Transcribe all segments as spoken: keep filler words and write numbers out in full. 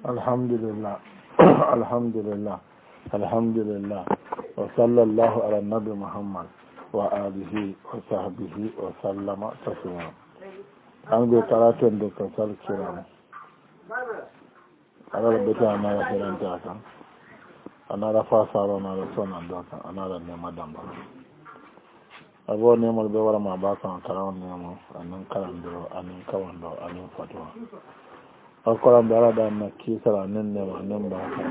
alhamdulillah alhamdulillah alhamdulillah wa sallallahu ala nabi muhammad wa alihi wa sahbihi wa sallama taslima an be karaten do ka sal kiram ala beta na hiranta kan anara fa saro na sona do kan anara ne madamba abo ne mo be wara ma ba kan karam ne mo anan karam do anan kawando anan fatwa akola bara da na kisara nen ne ma nen ba ka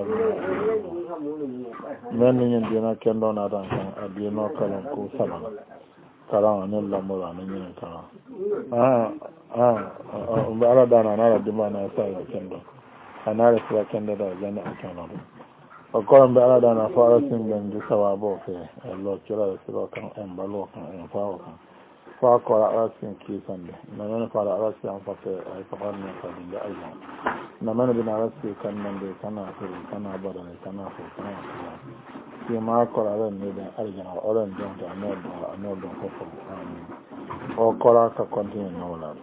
men ni nyen dina kendo na dan kan adino kala ko sabana kala ne la mo la ne nyen kala ah ah bara da na na di ma na sa kendo anare sa kendo da jana akana akola bara da na fara sin ben di sawabo fe lo kira siro kan en balo kan en fawo kan fa ko arasin kisande na nan fara arasin fa te ay fa ne fa di ayya na man bin arasin kan nan de kana ko kana bada ne kana ko kana ki ma ko ra ne de arjana oran don ta no do no do ko ko o ko ra ka continue no la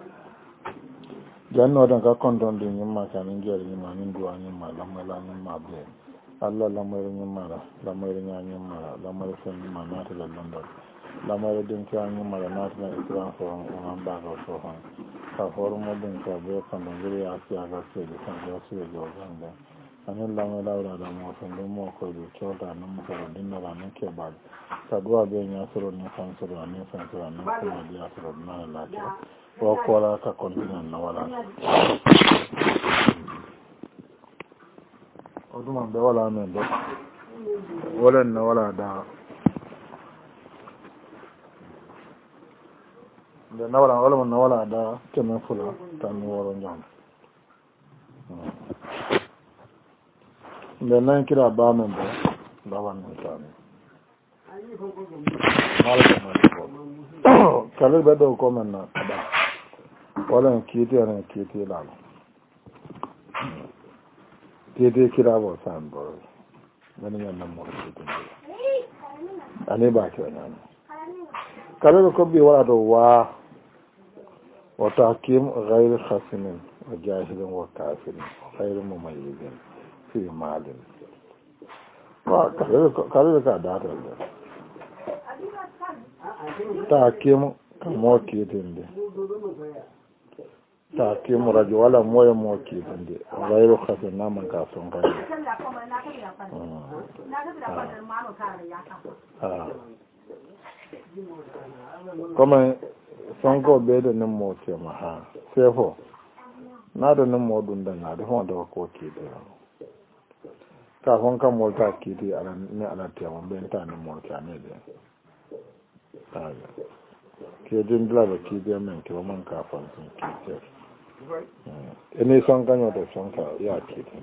janno dan ka konton de nyima kan ngel nyima ni do anyima la mala nyima be Allah la mo nyima la la mo nyima la la mo sen nyima na ta la londo lamare din ka ngi mala natna islam fo on ba ko so han ka formo din ka be kan ngiri asia ga se de kan ga se jo ganda anen la ngala la da mo so do mo ko do chota no mo ko din na la ne ke ba ta do be nya so ni kan so ni san so ni ko ma dia so na la ke o ko la ka continue na wala o dum be wala men do wala na wala da da nawala wala man nawala da kemen fula tan woro nyam da nan kira ba men ba ba wannan tan malaka ma kale ba do ko men na ba wala kiti ana kiti la kiti kira ba san ba nan yan nan mo kiti ani ba ke nan kale ko bi wala do wa وتحكيم غير خصم وجاهل وكافر غير مميز في مال وكذلك دار تحكيم موكيتين تحكيم رجل ولا موي موكيتين غير خصم نامن كاسون غير كما sonko be da nan mo ce ma ha sefo na da nan mo dun da na da ho da ko ke da ka hon kan mo ta ke di ala ne ala te mo be ta nan mo ta ne da ta ke din bla da ke da men ke man ka fa sun ke ce ene son kan yo da son ka ya ke din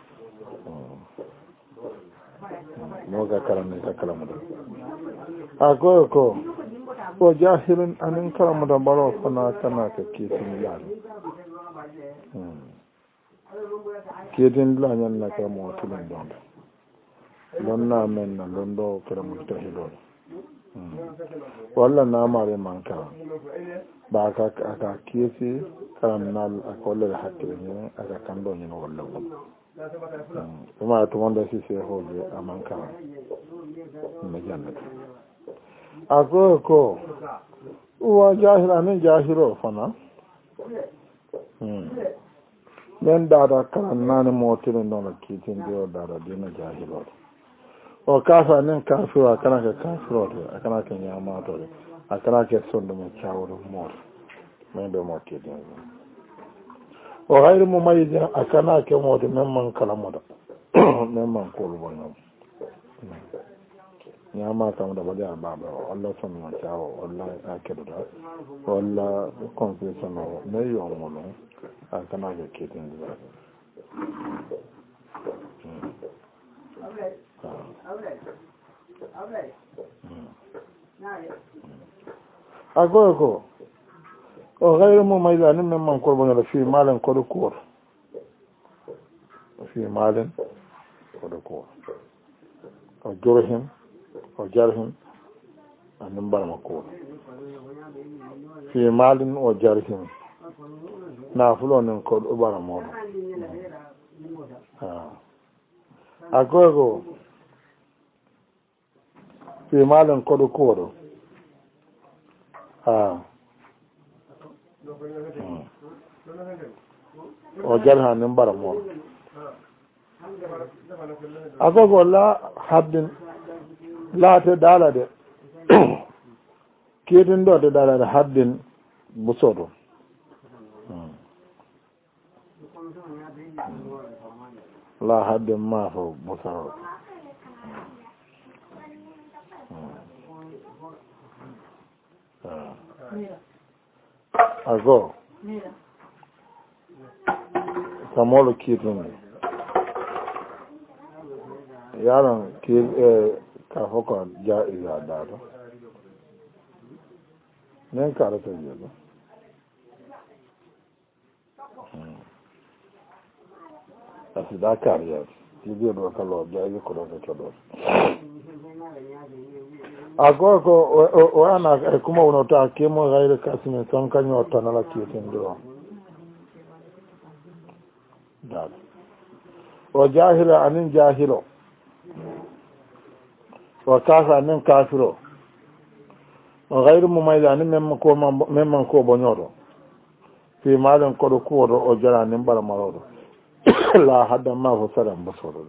mo ga karan ne ka kala mu da a ko ko ko jahilin anin karamu da baro fana kana ka kitin yan kitin lanyan na ka mo tulun don don na men na don do karamu ta hido walla na mare manka ba ka ka kisi kan nal akolle hakke ne aka kan don ne walla kuma to wanda shi sai hoje amanka me jannatu ako ko uwa jahila ne jahiro fana hmm ben dada kan nan motirin don kitin dio dada dina jahilo o kafa nen kafira kana ka kafiro kana ka nyama to akana ke sondo mo chawro mo men do mo kitin o hayr mo mayiz akana ke mo de men kala mo da men man ko lo no nyama kam da bada baba Allah son ma tawo wallahi akidu da walla confession no me yo mo no akana ke kitin da ago ko o gairu mo mai zanin men man ko bana fi malan ko ko fi malan ko ko o jorhim o jarhim anin bar mako fi malin o jarhim na fulo nin ko bar mo agogo fi malan kodo kodo ah o jarha nin bara mo agogo la haddin la ta dala de kedin do da dala da haddin busodo la haddin ma fo busodo ago samolo kidin yaron ki ka hoko ja iza dado nen ka ta yelo asida kariya ti bi do kalo ja yi ko do to do agogo o ana kuma uno ta kemo gaire kasime son kanyo tanala kidin do dado o jahila anin jahilo wa kasa anin kafiro o gairu mumayda anin memman ko memman ko bonyodo fi malan ko ko do o jara anin bara marodo la hadda ma fo saram basoro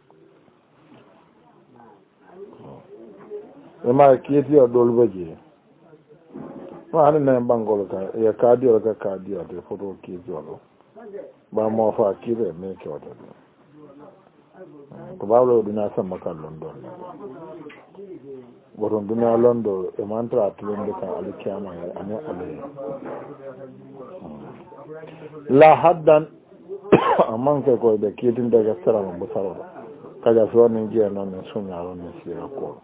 e ma kiti o dolbeji ma anin nan bangol ka e kadi o ka kadi o de foto kiti o ba mo fa kire me ke o do ko bawlo dina sama kan london boron dina londo e mantra tulunde kan alikiyama ane ale la haddan amman ke ko be kidin daga sarama busaro kaja so ne giya non ne sunya ron ne sira ko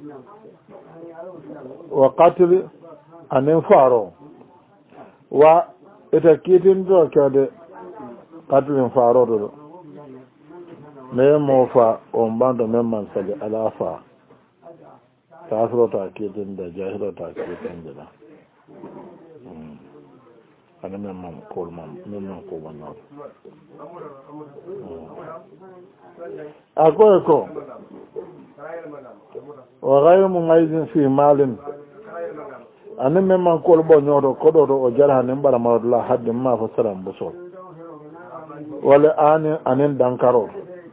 wa qatl anen faro wa ita kidin do kade qatlin faro do me mo fa on bando memman sali alafa kafirota kidin da jahilota kidin da ana memman ko man memman ko wannan akwai ko wa ghayru mumayyizin fi malin ana memman ko bo nyodo ko do o jarha ne bara mawdula haddin ma fa salam buso wala an anin dankaro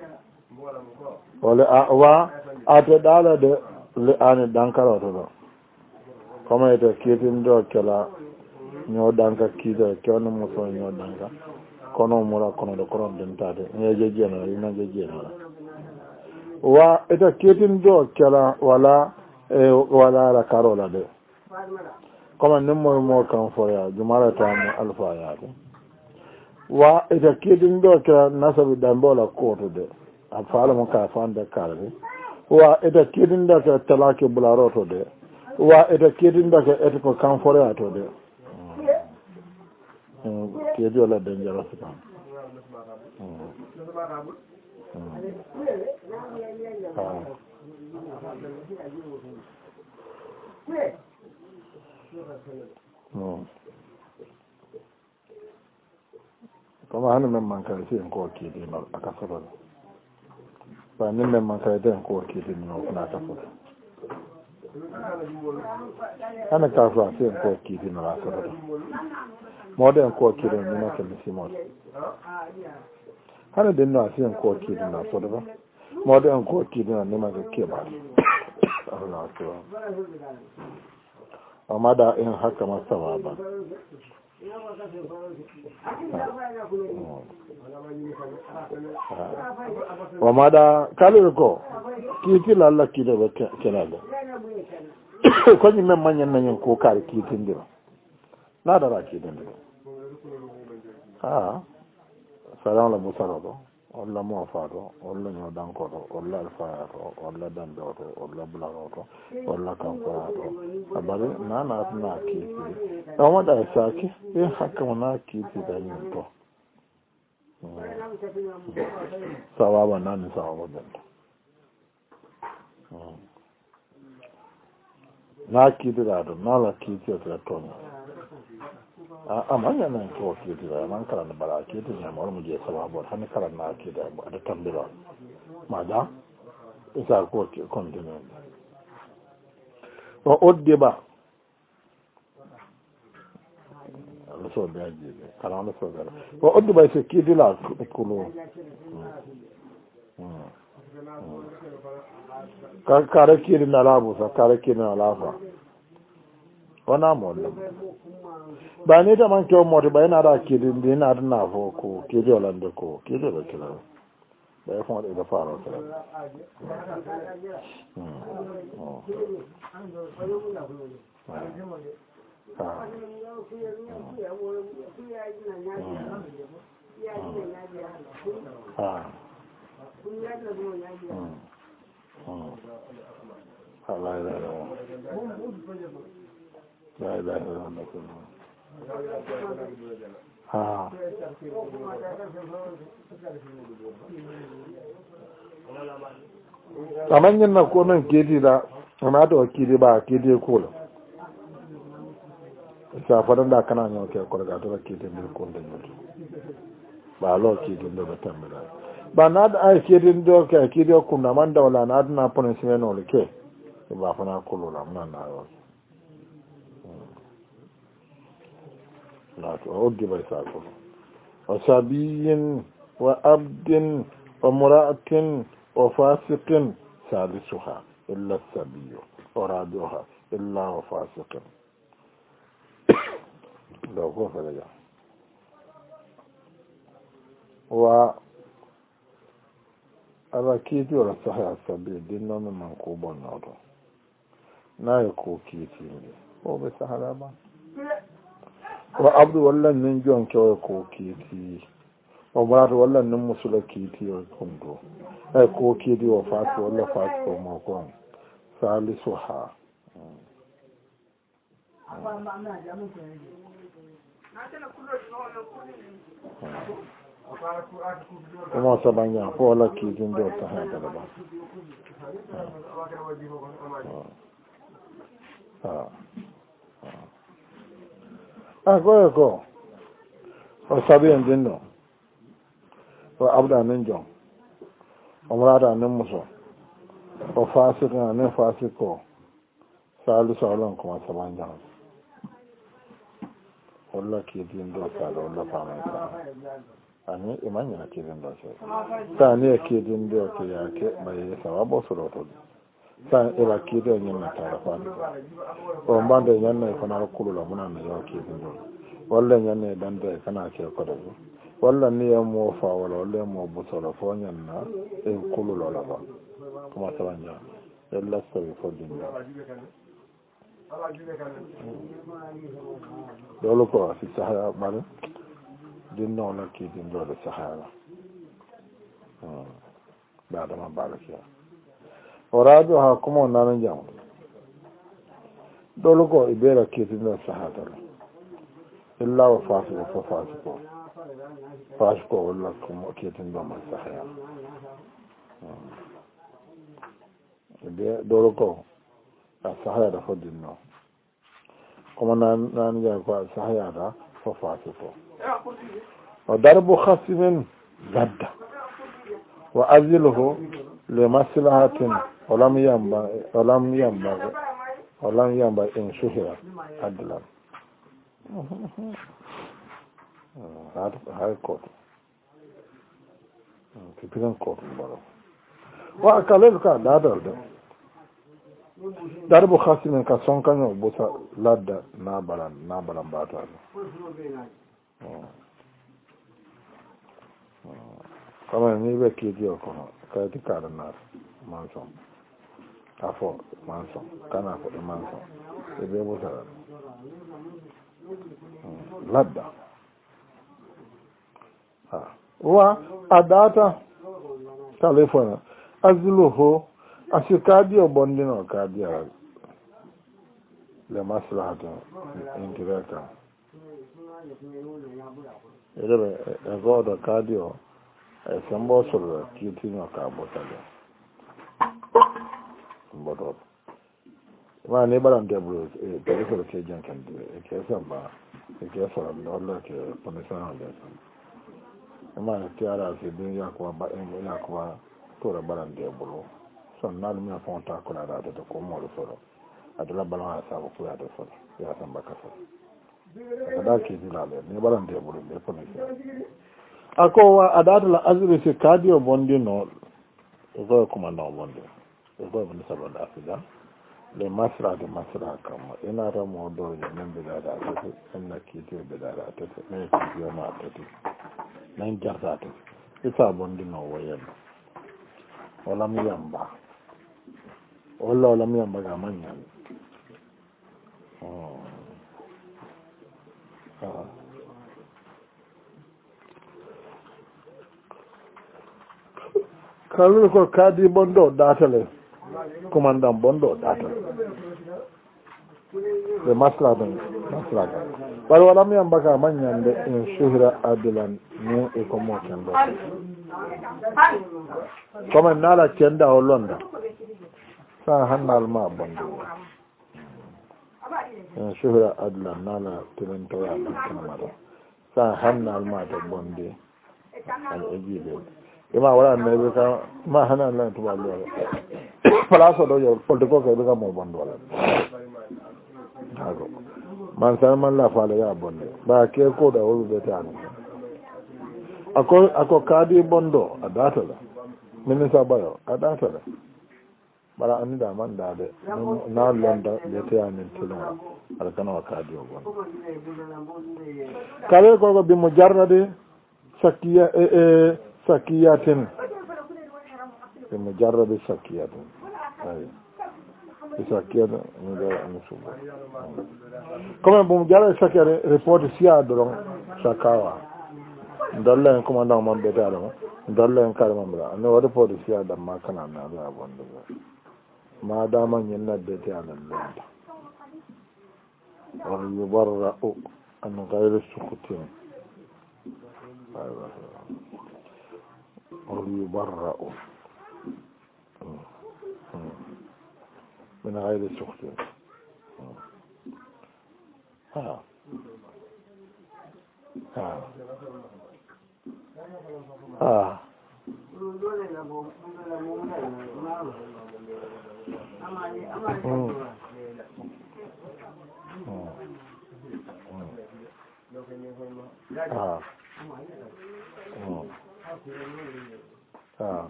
wala wa ate dala de le an dankaro to kuma ita kidin do kala ñoo danka kiida kewno mo so ñoo danka kono mura kono do kono den tade ñe je jeno ina je jeno wa eta ketin do kala wala e wala la karola de comme nem mo mo kan fo ya jumara ta mo alfa ya de wa eta ketin do kala nasabi dambola ko to de afala mo ka fanda kala wa eta ketin do kala talake bularo to de wa eta ketin do kala et ko kan fo ya to de ke dio la dangerous kan kama hannun men man kare sai ko ke din aka saba ba nin men man kare den ko ke din no kuna ta fara ana ka fa sai ko ke din na saba modern ko ke din na kan simon hana din na sai ko ke din na saba ba modern ko ke din na ma ke ba Allah to amma da in haka masaba ba wa mada kalir ko kiti lalla kide ba kelale ko ni men manyan nan ko kar kitin dira na da ra kitin dira ah salam la musarado walla mo faado walla no danko to walla alfaato walla dando to walla bulago to walla kanko to abare nana na kiti amma da saki e hakka na kiti da ni to sawaba nani sawaba dando na kiti da do na la kiti to to a amanya nan ko kiti da man kala da bara kiti ne mu mu je sawaba han kala na kiti da da tambira maja isa ko continue o oddiba lo so be aji kala lo so dara o oddiba se kidila kulo ka kare kiri na labu sa kare kiri na lafa wana mo ba ne da man ke mo ba yana da kiri din na na fo ko kiri olande ko kiri da kila ba ya fon da fara kala ah la ilaha illallah la ilaha illallah ah kaman na ko nan kedi da amma da wakili ba kedi ko la sa fadan da kana nyo ke ko ga to kedi ne ko da ne ba lo kedi da tambara ba na da ai kedi do ke kedi ko na man da wala na na pone se no le ke ba fa na ko lo na na yo la to o di ba sa ko wa sabiyin wa abdin wa mura'atin wa fasiqin salisuha illa sabiyu wa rabiuha illa wa fasiqin da ko fa da wa ala kiti wala sahaya sabi dinno man ko bon noto na ya ko kiti ne ko be sahara ba wa abdu wallan nin jon ko ko kiti o bar wallan nin musula kiti o kundo ai ko kiti wa fatu walla fatu ko mo ko salisu ha kuma sabanya ko wala kitin da ta hada da ba ah ah ko ko o sabiyan dinno o abda nan jon o murada nan muso o fasika nan fasiko salisu alon kuma sabanya wala kitin da ta da wala fama ani imanya na kitin da sai ta ne kitin da ke yake mai sawabo su roto sa ira kitin yin na tara fa o mbanda yan na kana kulu la muna na yau kitin da wallan yan ne dan da kana ke ko da wallan ne ya mo fa wala wallan mo bu so la fo yan na e kulu la la ba kuma tabanja yalla sai fo din da dole ko si sahara mare din no na ki din do sahara ah ba da ma barakiya orado ha kuma nan jam dole ko ibera ki din do sahara illa wa fasiqo fa fasiqo fasiqo wala kuma ki din do sahara dole ko sahaya da fadin no kuma nan nan ga ko sahaya da fafati ko wa darbu khasmin zadda wa azluhu li maslahatin wa lam yamba wa lam yamba wa lam yamba in shuhira adlan har har ko kipiran ko baro wa kalel ka dadal da darbu khasimin ka son kanyo buta ladda na baran na baran bata kama ni be ki dio ko ka ti kar na manson afo manson kana ko manson e be buta ladda ha wa adata telefona azluhu asikadi obondino kadia le maslahatu indireta ebe egodo kadio e sembo solo kitino ka botale bodo ma ne baran debro e pericolo che gian kan e che samba e che sono dollo che come sono adesso ma chiara se dunya kwa ba en ya kwa to da baran de bulu son na mi afon ta ko la da to ko mo lo soro adula balan sa ko ya do soro ya san baka so kada ki dilale ni baran de bulu be ko ni ako wa adata la azri se kadio bondi no ko kuma no bondi ko bo ni sabo da afida le masra de masra kama ina ra mo do ni men be da da to en ki te be da da to ne ki yo ma to nan jarta to isa bondi no wayen wala mi yamba wala wala mi yamba ga manya oh ah kalu ko kadi bondo datale commandant bondo datale le maslaha maslaha bal wala mi yamba ga manya de in shuhra adilan ne e ko mo kendo comme nala kenda o londa sa hannal ma bondo in shuhra adilan nala tilento ya kanamata sa hannal ma to bonde al ejibe ima wala ne ka ma hannal la to ballo fala so do yo polto ko be ka mo bondo wala hago man san man la fala ya bonde ba ke ko da wo be tan ako ako kadi bondo adata la minisa bayo adata la bara an da man da de na londa be ta ni tilon al kana kadi o bondo kale ko bi mujarrad sakiya e e sakiyatin bi mujarrad sakiyatin ay sakiyata ni da ni suba comme bu mujarrad sakiyare report sia doron sakawa dalle en commandant mon be dalo dalle en karma bra no wada police ya da ma kana na za bondo ma da man yin na be ta nan wa yubarra'u an ghayr sukutin wa yubarra'u min ghayr sukutin ha ha ah ah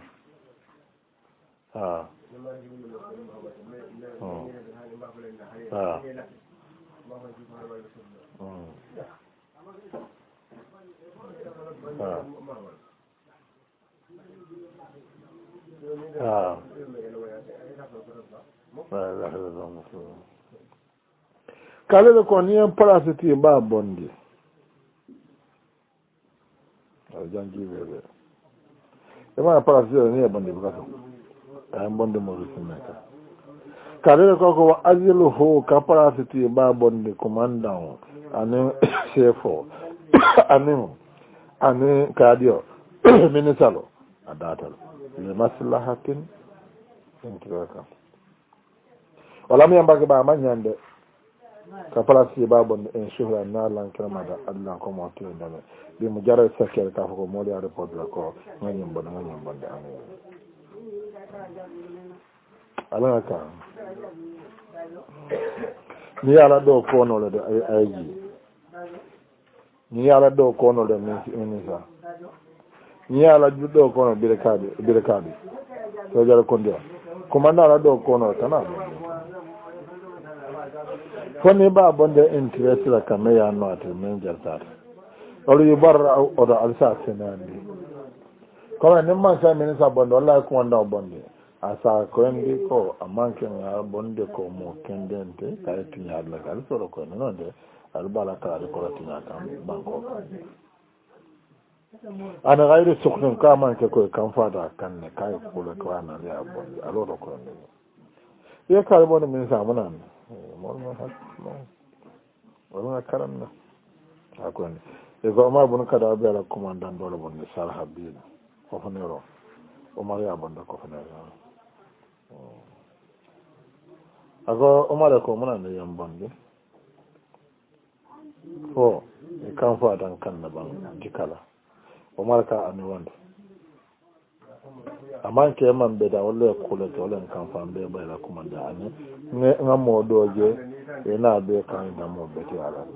ah ah kale da ko ni en parasiti ba bondi jangi bebe e ma parasiti ni e bondi bukato ay bondi mo rusinaka kale da ko ko aziluhu ka parasiti ba bondi commandant ane chefo ane ane kadio minisalo adatal li maslahatin intraka wala mi ambage ba manyande ka parasiti ba bondi en shuhra na lan kramada Allah ko mo to dame bi mu jaral sakel ka ko mo ya report la ko nganyam bon nganyam bon de ane ala ka ni ala do ko no le de ayji ni ala do ko no le minisa ni ala do ko no bire kadi bire kadi so jara kondia komanda ala do ko no kana foni ba bonde interest la kamaya no ate men jartar olu yubarra o da alsa senandi ko ne man sa minisa bonde wallahi ko wanda bonde asa ko ndi ko amanke nga bonde ko mo kendente kay tinya la gal soro ko no de albala ka ko tinya kam banko ana gairu sukun ka man ke ko kan fada kan ne kai ko le ko ana ya bonde aloro ko ne ye ka bonde min sa munan mo mo ha mo wala karanna akon e ko ma bun kada be la commandant do le bonde sal habib ko fonero o mari abonde ko fonero ako umara ko muna da yan bande ko e kan fa dan kan na ban dikala umar ka ani wanda aman ke man be da wala ko le to len kan fa be ba la kuma da ani ne ngamo doje ina be kan da mo be ti ala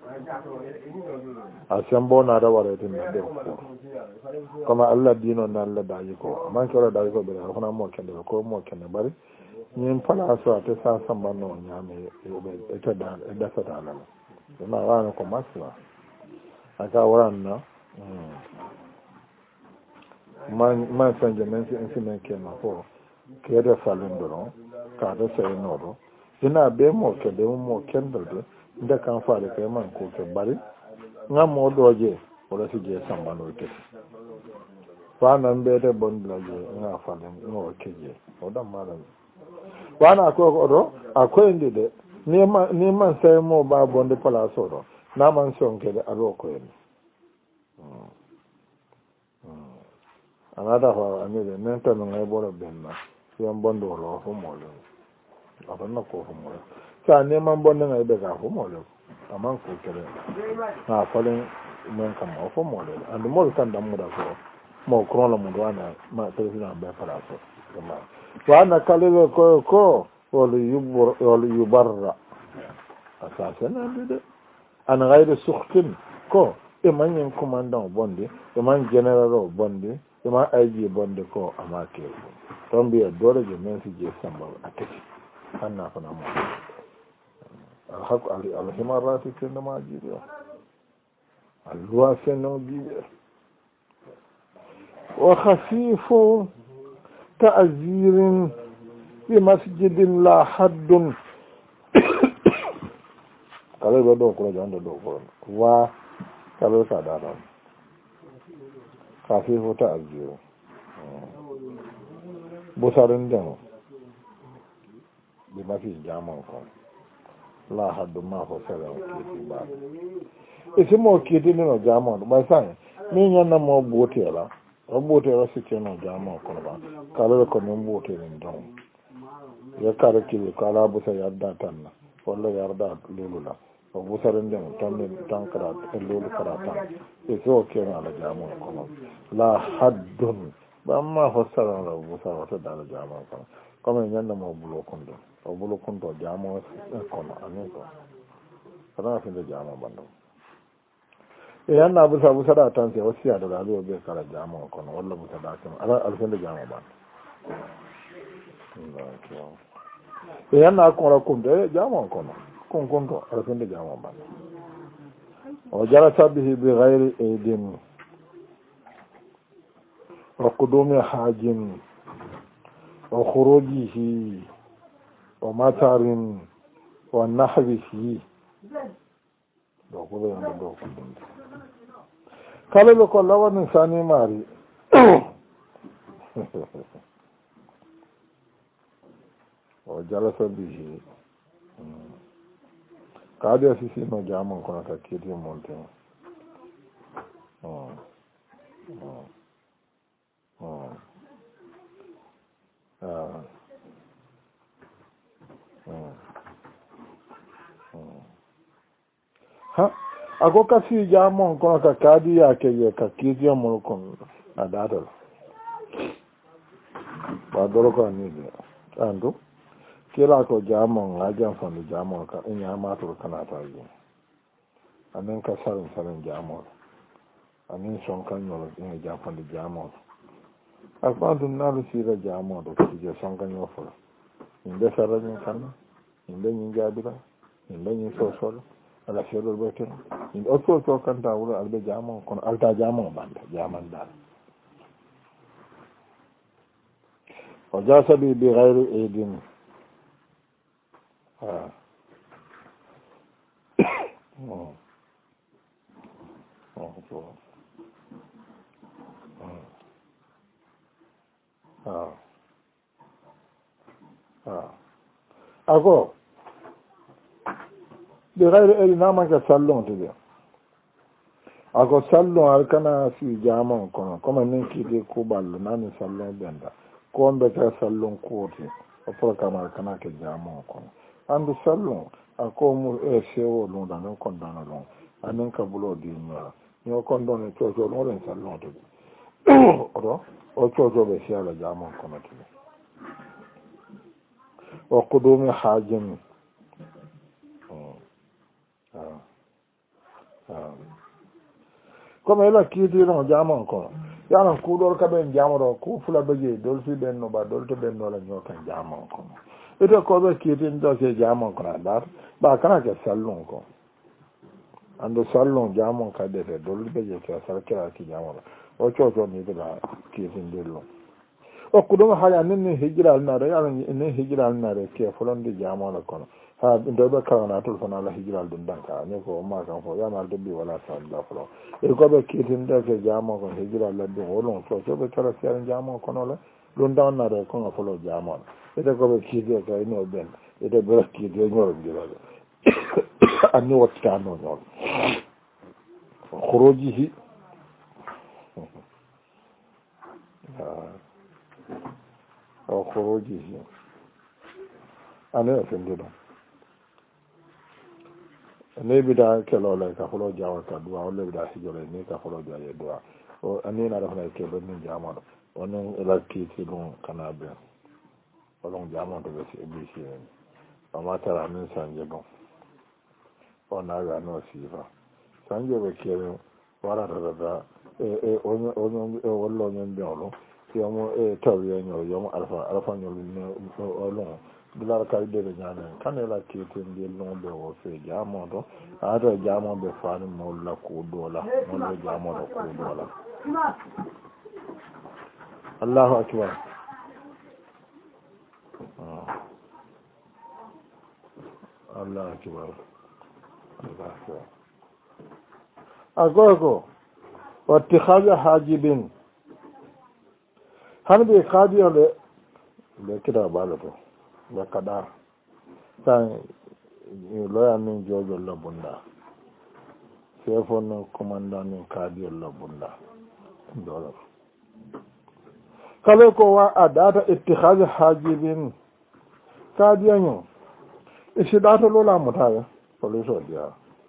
a sembo na da wala tin be ko kama Allah dino na Allah da yi ko aman ke wala da yi ko be da ko na mo kende ko mo kende bari yin fala so ta sa samba no nyame be ta da da sa da ala na wana ko masla aka waran na man man san jamen sin sin ke ma ko ke da falun do ka da sai no do ina be mo ke de mo kendo de inda kan fa da kai man ko ke bari ngam mo doje wala si je samba no ke fa nan be de bon la je nga falun no ke je o da malam wana ko ko do akwai inde de ni man ni man sai mo ba bon de pala so do na man son ke da alo ko yin anada fa anile nenta no ngai bolo benna yan bondo lo ho molo abana ko ho molo sa ne man bondo ngai be ga ho molo aman ko kere na falen men kam ho molo and mo kan da mu da ko mo krono mu wana ma telefina be fara so ma wana kalele ko ko wala yubur wala yubarra asasan ande an ghayr sukhtin ko e man yin commandant bonde e man general bonde e man I G bonde ko amake ton biya dole je men si je samba akati anna fa na mo al haq al al himarati kin ma jiyo al luwa seno jiyo wa khafifu ta'zirin bi masjidin la haddun kala be do ko jando do ko wa kala ka da da kafi hota ajiyo busarin dan bi mafi jaman ko la haddu ma ko sala ke ba isi mo ke din no jaman ba san ni nyanna mo botela o botela si ke no jaman ko ba kala ko no botela ndon ya kala ki kala busa yadda tanna walla yarda lulula o busarin dan tan tan kara lulu karata iso ke na la jaman ko la haddun ba ma fassara la busa wata da la jaman ko kuma yanda mo bulo kondo o bulo kondo jaman ko na anen ko kana fin da jaman bando e yanna busa busa da tan sai wasiya da razo be kara jaman ko walla busa da kan ala alfin da jaman bando e yanna ko ra kondo jaman ko kun kunto alfin da jaman bando o jarata bihi bi ghairi aidin وقدوم حاج وخروجه ومطر ونحوه قال له كل واحد ثاني ماري وجلس به قال يا سيدي ما جامع كنا تكيدي مونتين اه اه Oh. Uh. Oh. Oh. Ha ago kasi jamon kono ka kadi ya ke ye ka kizi mo kon adado ba doro ko ni de ando kila ko jamon ajan fami jamon ka inya ma to kana ta yi anen ka sarin sarin jamon anen son kan no in ja fami jamon akwantu nalu sira jamo do kije songa nyofo inde sarani kana inde nyinga bida inde nyi sosol ala shelo bete inde oto to kanta wuro albe jamo kon alta jamo banda jaman dal o jasa bi bi ghairu aidin ha oh oh ah ah ago de gairu eri na man ka sallon tebe ago sallon arkana si jamon kono kuma nin ki de ko ballo nani sallon benda ko on be ta sallon koti o for kama kana ke jamon kono andu sallon ako mu e sewo lo da non kon dana lo anen ka bulo di ma yo kon don to to lo ren sallon tebe oɗo o cocoɓe siyala jamon kono tini o kudumi hajin comme ela kiitino jamon kono yaran kuuɗol kaɓen jamoɗo ku fula ɓeje dolfi ɓenno ɓa dolto ɓennola ñokan jamon kono ete koɓe kiitinto ke jamon kono a ɗata ɓa kana ke sallum ko andu sallum jamon kaɗete dolli ɓeje ke sarkiraki jamoɗo o coco ni ɓeɗa kiitindillum okku ɗum haaya nin ni hijjiral naare ala ni hijjiral naare ke folonde jamoɗo kono ha ndoɓe kalana tol fana ala hijjiral ɗum danka ni ko ma kan fo yamal debbi wala salla folo e koɓe kiitinde ke jamo kon hijjiral laddum wolon cocoɓe tara seere jamo kono la ɗum dawnaare konga folo jamoɗo ete koɓe kiide ka ino ɓen ete ɓe kiide ñoɓiroɓe anni wottitano ñool horoji hi o horoji hi ane e fendi ɗum neɓida kelole ka folo jawata duwa o leɓida hijole ni ka folo jaye duwa o anina refna keɓe min jamoɗo onon ela kiiti ɗum kana ɓe olon jamoɗo ɓe si eɓi sieni oma tara min sanje ɗum o naga no siifa sanje ɓe keɓe waratatata e oñon e wolloñon ɓeolo yomo e tawiyeñol yomo alpha alphañol olon dular kaydeɓe ñamen kanela kiitindi lumɓe o fe jamoɗo ata jamoɓe fani molla kuuɗola molle jamoɗo kuuɗola allahu akbar allahu akbar allahu akbar a gogo wattihaɓe hajibin hanɓe kaadiyole ɓe kiɗa ɓaalo to ɓe kaɗa tan loya min jojol labbunda sefo nin commandant nin kaadiyol labbunda dolo kala ko wa a data ittihade hajibin kaadiyaño e si ɗato lola mutaɓe police o diya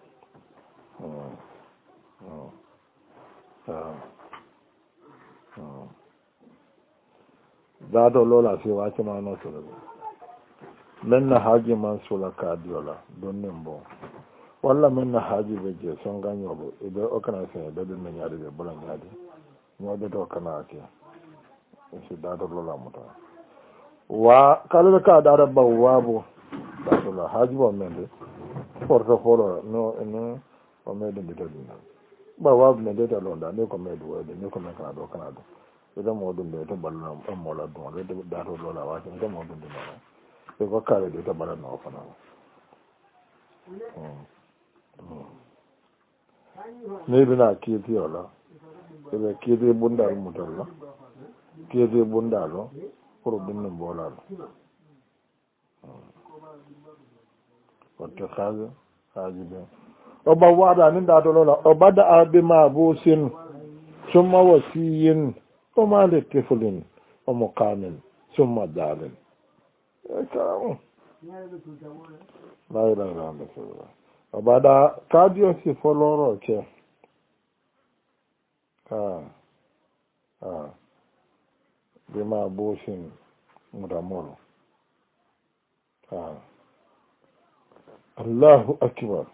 dato lola si wacimano solo men na haaji man sula kaadiola ɗon nin bon walla men na haaji ɓe je son gañoɓo eɓe okana sen ɓe ɗum ne ñaadi ɓe bola ñaadi ñoɓe to kana ke si dato lola muta wa kalade ka ɗaɗa baw waabo datola haaji bo men de portefolo no no o meɗe mbita ɗum ba waabo men de ta londa ni ko meɗe woyde ni ko men kana ɗo kana ɗo ede moɗum de to balla on mola ɗum rede dato lola wati ede moɗum de nona e ko kare de to balla no fana ni bina kiiti ola ebe kiiti bundal mutalla kiiti bundalo pour ɗum ne mbolalo watte haaji haaji ɓe o ba waɗa ni dato lola o badda abi ma busin summa wasiyin o male tiflin o mo kamin summa dalin kam la ilaha illallah o baɗa kadio si foloro ke ha ha bima busin mutamolo ha allahu akbar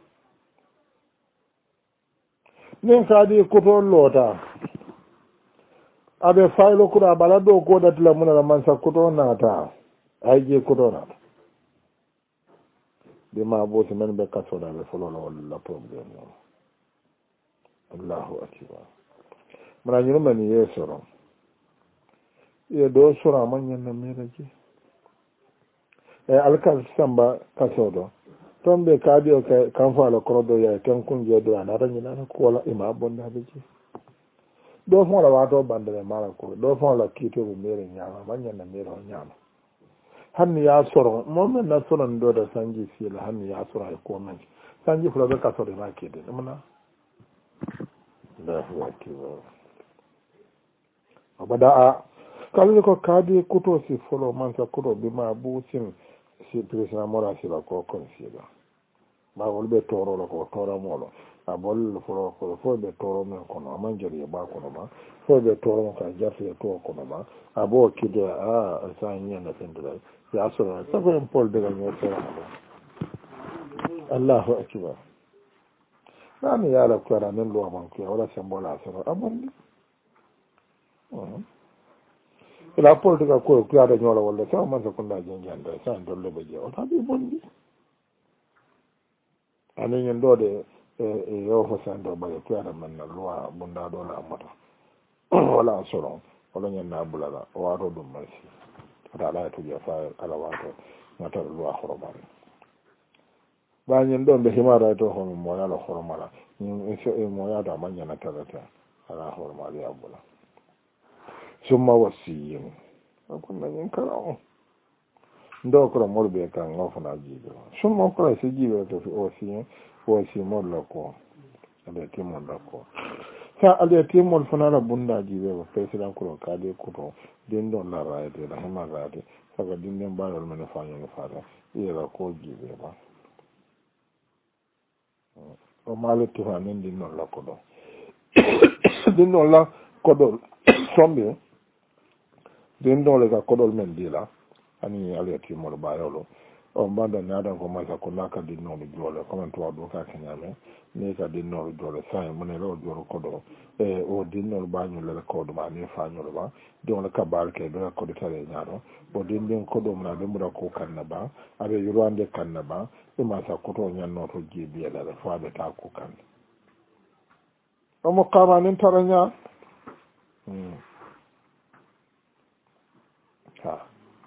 nin kaadi kutol loota aɓe faylo kuɗa ɓala ɗo koɗatila munana man sa kuto naata ayje kuto naata bima bosi men ɓe kasoɗa ɓe folola walla probléme o allahu akbar mana ñino men yeesoro ye ɗo sorama ñanna miraji e alkal samba kasoɗo toon ɓe kaadi o kan fo ala koroɗo yaye ten kunje do a nata ñinata kuwola ima bondaɓe ji ɗo fon la wato bandere mala ko ɗo fon la kiitoɓe mere ñaama ma ñanna mere o ñaama hanni ya soro momen na soron ɗo da sanji fiila hanni ya soro e ko men sanji fula ɓe kasode ma kiide ɗumna allahu akbar o ɓaɗa a kalade ko kaadi kuto si folo mansa kuto bima buusin si président mora sila ko kon sila mawol ɓe torolo ko toramolo a bol foro ko fo be toro men kono man jeri ba kono ba fo be toro ka jafe to kono ba abo kide a san yana tindira ya so ta ko en pol de ga no so Allahu akbar nani ya la kwara nan lo man ko wala sembola so amon ila pol de ga ko ko ada nyola wala sa man ko nda jengande sa dolle be je o tabi bondi ani nyen do de e yo fo sando ba ko ada man na lo bunda do la amata wala solo wala nyen na bulala o wato dum marsi ta la to ya fa ala wato mata lo akhroban ba nyen do be himara to ho mo ya lo khoromala ni e mo ya da man yana tarata ala khoromali abula summa wasiyin ko na nyen kala ndo ko mo be kan ngo fana jibe summa ko se jibe to wasiyin wasi mo lako ale timo lako sa ale timo fana la bunda jibe ko president ko ka de ko to den don la raide la hema raide saka din den ba yol men fa nyen fa e la ko jibe ba o male to hanen din non lako do din non la ko do sombe din don le ka ko do men dila ani ale timo ba yolo o mbanda nada ko ma ko naka di no mi jole ko man to do ka kenyame ni ka di no jole sai mo ne ro jolo ko do e o di no ba nyu le ko do ma ni fa nyu ba do le ka bar ke do ko do tare nyaado o di den ko do na be mu ko kan na ba abe yurande kan na ba e ma sa ko to nyan no to jibi la la fa be ta ko kan o mo kama nin taranya hmm ha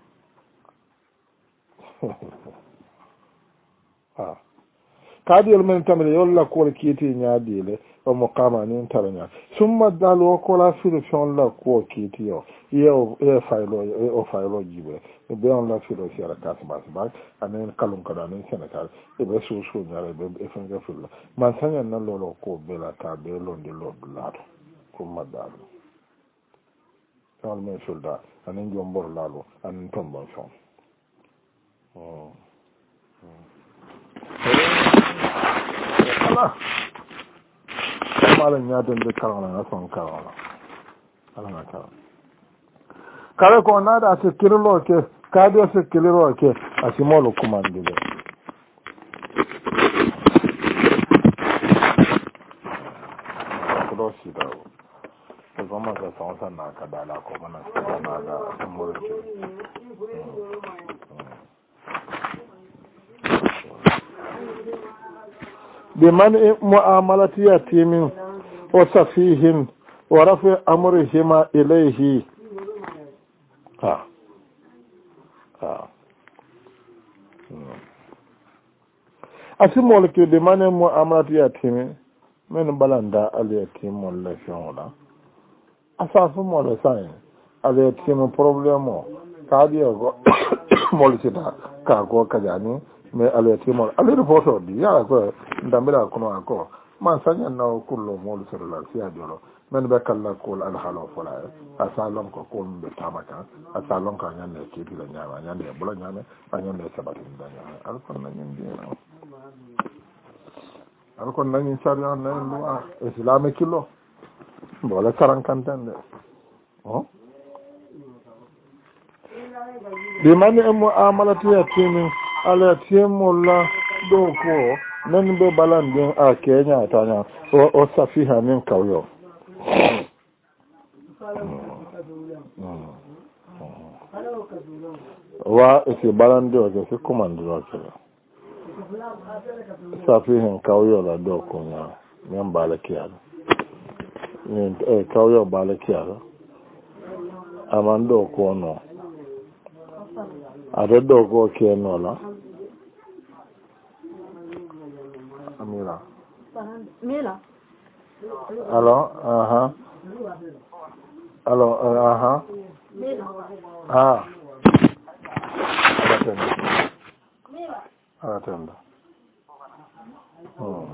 ha kadi yol men tamre yolla ko kiti nyaadile o mo kama ni taranya summa dalo ko la solution la ko kiti yo yo e faylo e o faylo jibe e be on la filo si ala kas bas bas anen kalum kada ni Senegal e be so so nyare be e fenga filo man sanya na lolo ko be la ka be londi lodu lado ko madalo on men soldat anen jombor lalo anen tombon son oh ala malan ya dan da karana na son karana ala na karana kare ko na da se kirlo ke ka da se kirlo ke asimolo kumandile ko si da ko kuma ka san san na ka da la ko mana na da asimolo ke بمنع معاملة يتيم وسفيه ورفع أمرهما إليه ها ها أسمع لك بمنع معاملة يتيم من بلندا اليتيم ولا شغله أساسا ولا ساين اليتيم بروبلمو كاديو مولسيتا كاكو كجاني me aliyatimo ali reporto di ya ko ndambira kuno ako man sanya na kullu mol sallallahu alaihi wasallam men be kala kul al halo fola asalon ko ko be tamaka asalon ka nyane ke bi la nyama nyane bula nyame anyane sabati ndanya al kon na nyindi al kon na nyin sharia na loi islamique lo bola karan kantande oh bi man mu'amalati yatimin ala tiemola doko nan be balandin a Kenya tanya o, o safiha min kawyo wa isi balando ke se komando ke safihin kawyo la doko nya men balakiya ni e kawyo balakiya amando ko no ade doko ke no la Mila. Mila. Alors, aha. Alors, uh, aha. Mila. Ah. Attendo. Mila. Attendo. Hmm.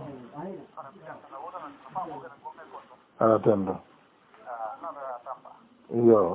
Attendo. Io.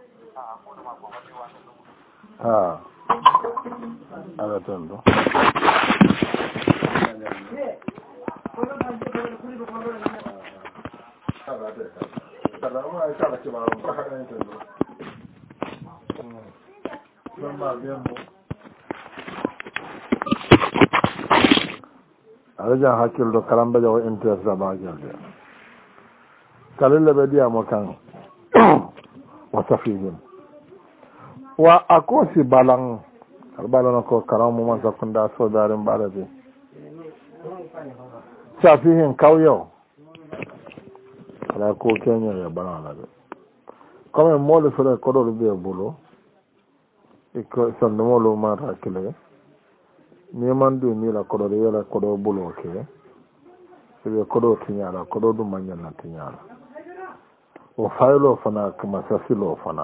Ah. Attendo. araja hakkildo kalambe jawo interest abagelde kalille ɓe ɗiyamo kan wa safihim wa akosi balan aɗa ɓalano ko karam muman sakkunda sodare mbaɗati safihim kawyo ala ko keñoye balanade comme moole fere koɗoɗo ɓiye bolo iko sondemolo mata hakkille ni man du ni la koɗo yela koɗo bulo ke sibe koɗo tiñala koɗo ɗum mañanna tiñala o faylo fana kama sasilo fana